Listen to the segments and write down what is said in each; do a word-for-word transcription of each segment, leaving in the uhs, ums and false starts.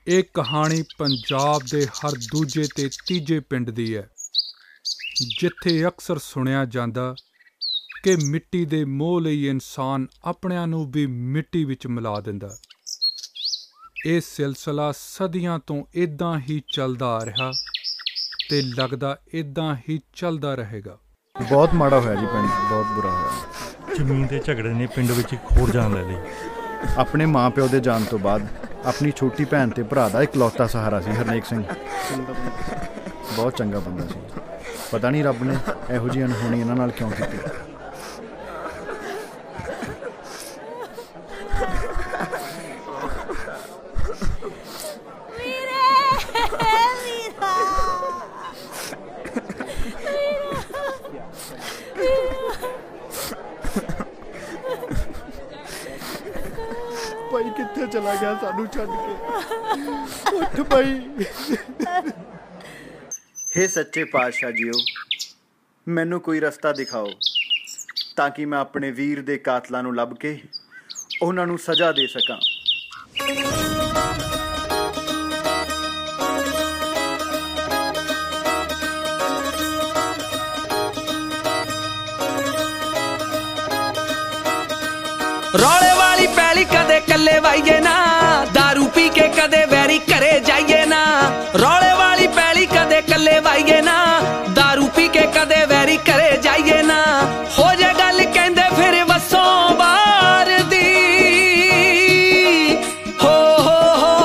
ਇਹ ਕਹਾਣੀ ਪੰਜਾਬ ਦੇ ਹਰ ਦੂਜੇ ਤੇ ਤੀਜੇ ਪਿੰਡ ਦੀ ਹੈ, ਜਿੱਥੇ ਅਕਸਰ ਸੁਣਿਆ ਜਾਂਦਾ ਕਿ ਮਿੱਟੀ ਦੇ ਮੋਹ ਲਈ ਇਨਸਾਨ ਆਪਣਿਆਂ ਨੂੰ ਵੀ ਮਿੱਟੀ ਵਿੱਚ ਮਿਲਾ ਦਿੰਦਾ। ਇਹ ਸਿਲਸਿਲਾ ਸਦੀਆਂ ਤੋਂ ਇੱਦਾਂ ਹੀ ਚੱਲਦਾ ਆ ਰਿਹਾ ਤੇ ਲੱਗਦਾ ਇੱਦਾਂ ਹੀ ਚੱਲਦਾ ਰਹੇਗਾ। ਬਹੁਤ ਮਾੜਾ ਹੋਇਆ ਜੀ, ਪਿੰਡ ਬਹੁਤ ਬੁਰਾ ਹੋਇਆ। ਜ਼ਮੀਨ ਦੇ ਝਗੜੇ ਨੇ ਪਿੰਡ ਵਿੱਚ ਇੱਕ ਹੋਰ ਜਾਨ ਲੈ ਲਈ। ਆਪਣੇ ਮਾਂ ਪਿਓ ਦੇ ਜਾਣ ਤੋਂ ਬਾਅਦ ਆਪਣੀ ਛੋਟੀ ਭੈਣ ਤੇ ਭਰਾ ਦਾ ਇਕਲੌਤਾ ਸਹਾਰਾ ਸੀ ਹਰਨੇਕ ਸਿੰਘ। ਬਹੁਤ ਚੰਗਾ ਬੰਦਾ ਸੀ। ਪਤਾ ਨਹੀਂ ਰੱਬ ਨੇ ਇਹੋ ਜਿਹੀ ਅਣਹੋਣੀ ਇਹਨਾਂ ਨਾਲ ਕਿਉਂ ਕੀਤੀ। ਭਾਈ ਕਿੱਥੇ ਚਲਾ ਗਿਆ ਸਾਨੂੰ ਛੱਡ ਕੇ? ਉੱਠ ਭਾਈ। ਹੇ ਸੱਚੇ ਪਾਤਸ਼ਾਹ ਜੀਓ, ਮੈਨੂੰ ਕੋਈ ਰਸਤਾ ਦਿਖਾਓ ਤਾਂ ਕਿ ਮੈਂ ਆਪਣੇ ਵੀਰ ਦੇ ਕਾਤਲਾਂ ਨੂੰ ਲੱਭ ਕੇ ਉਹਨਾਂ ਨੂੰ ਸਜ਼ਾ ਦੇ ਸਕਾਂ। ਰੌਲੇ ਵਾਲੀ ਪੈਲੀ ਕਦੇ ਕੱਲੇ ਵਾਈਏ ਨਾ, ਦਾਰੂ ਪੀ ਕੇ ਕਦੇ ਵੈਰੀ ਘਰੇ ਜਾਈਏ ਨਾ। ਰੌਲੇ ਵਾਲੀ ਪੈਲੀ ਕਦੇ ਕੱਲੇ ਵਾਈਏ ਨਾ, ਦਾਰੂ ਪੀ ਕੇ ਕਦੇ ਵੈਰੀ ਘਰੇ ਜਾਈਏ ਨਾ। ਹੋ ਜੇ ਗੱਲ ਕਹਿੰਦੇ ਫਿਰ ਵਸੋਂ ਬਾਹਰ ਦੀ। ਹੋ ਹੋ ਹੋ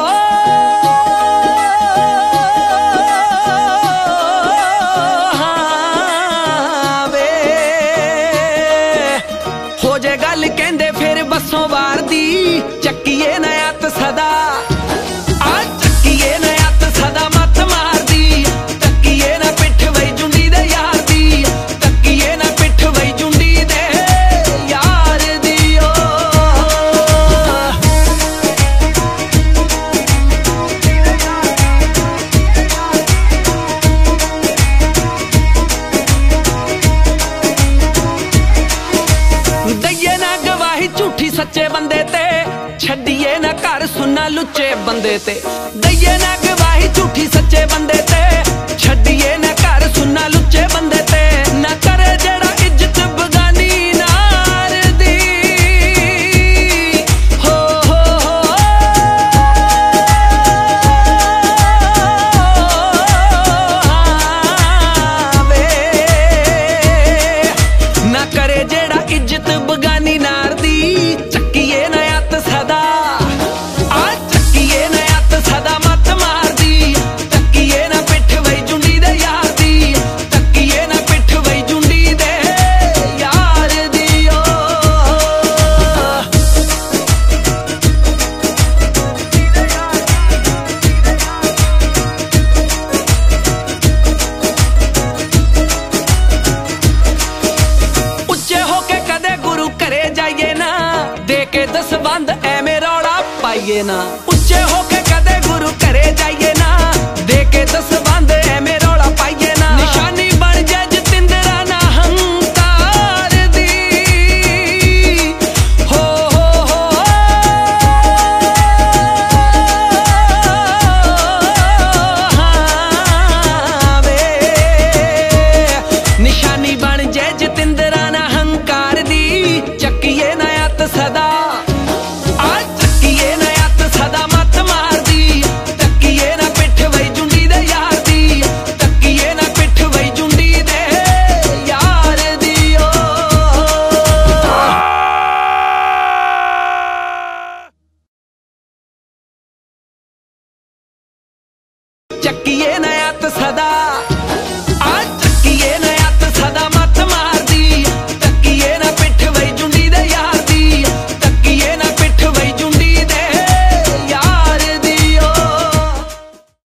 ਹਾਂ ਵੇ, ਹੋ ਜੇ ਗੱਲ ਕਹਿੰਦੇ ਫਿਰ ਬਸੋਂ ਵਾਰ ਦੀ। ਚੱਕੀਏ ਨਾ ਅੱਤ ਸਦਾ, ਆ ਚੱਕੀਏ ਨਾ ਅੱਤ ਸਦਾ ਮੱਤ ਮਾਰਦੀ। ਤੱਕੀਏ ਨਾ ਪਿੱਠ ਵਈ ਜੁੰਡੀ ਦੇ ਯਾਰ ਦੀ, ਤੱਕੀਏ ਨਾ ਪਿੱਠ ਵਈ ਜੁੰਡੀ ਦੇ ਯਾਰ ਦੀ। ਓ ਦਈਏ ਨਾ ਗਵਾਹੀ ਝੂਠੀ ਸੱਚੇ ਬੰਦੇ ਤੇ, ਛੱਡੀਏ ਨਾ ਘਰ ਸੁਣਨਾ ਲੁੱਚੇ ਬੰਦੇ ਤੇ। ਦਈਏ ਨਾ ਗਵਾਹੀ ਝੂਠੀ ਸੱਚੇ ਬੰਦੇ ਤੇ, ਛੱਡੀਏ ਨਾ ਘਰ ਸੁਣਨਾ ਲੁੱਚੇ ਬੰਦੇ ਤੇ। ਨਾ ਕਰੇ ਜਿਹੜਾ ਇੱਜ਼ਤ ਬਗਾਨੀ ਨਾਰ ਦੀ। ਹੋ ਹੋ ਹੋ ਹਾਂ ਵੇ, ਨਾ ਕਰੇ ਜਿਹੜਾ ਇੱਜ਼ਤ ਬਗਾਨੀ ਨਾਰ ਦੀ। ਚੱਕੀਏ ਨਾ ਅੱਤ ਸਦਾ, ਆ ਚੱਕੀਏ ਨਾ ਅੱਤ ਸਦਾ ਮੱਤ ਮਾਰਦੀ। ਤੱਕੀਏ ਨਾ ਪਿੱਠ ਵਈ ਜੁੰਡੀ ਦੇ ਯਾਰ ਦੀ, ਤੱਕੀਏ ਨਾ ਪਿੱਠ ਵਈ ਜੁੰਡੀ ਦੇ ਯਾਰ ਦੀ। ਓ ਉੱਚੇ ਹੋ ਕੇ ਕਦੇ ਗੁਰੂ ਘਰੇ ਜਾਈਏ ਨਾ, ਦੇ ਕੇ ਦਸਵੰਧ ਐਵੇਂ ਰੌਲਾ ਪਾਈਏ ਨਾ। ਉੱਚੇ ਹੋ ਕੇ ਕਦੇ ਗੁਰੂ ਘਰੇ ਜਾਈਏ ਨਾ, ਦੇ ਕੇ ਦਸਵੰਧ ਐਵੇਂ ਰੌਲਾ ਪਾਈਏ ਨਾ। ਨਿਸ਼ਾਨੀ ਬਣ ਜੇ ਜਤਿੰਦਰਾ ਨਾ ਹੰਕਾਰ ਦੀ। ਹੋ ਹੋ ਹੋ ਹਾਂ ਵੇ, ਨਿਸ਼ਾਨੀ ਬਣ ਜੇ ਜਤਿੰਦਰਾ ਨਾ ਹੰਕਾਰ ਦੀ। ਚੱਕੀਏ ਨਾ ਅੱਤ ਸਦਾ, ਆ ਚੱਕੀਏ ਨਾ ਅੱਤ ਸਦਾ ਮੱਤ ਮਾਰਦੀ। ਤੱਕੀਏ ਨਾ ਪਿੱਠ ਵਈ ਜੁੰਡੀ ਦੇ ਯਾਰ ਦੀ, ਤੱਕੀਏ ਨਾ ਪਿੱਠ ਵਈ ਜੁੰਡੀ ਦੇ ਯਾਰ ਦੀ। ਓ ਚੱਕੀਏ ਨਾ ਅੱਤ ਸਦਾ,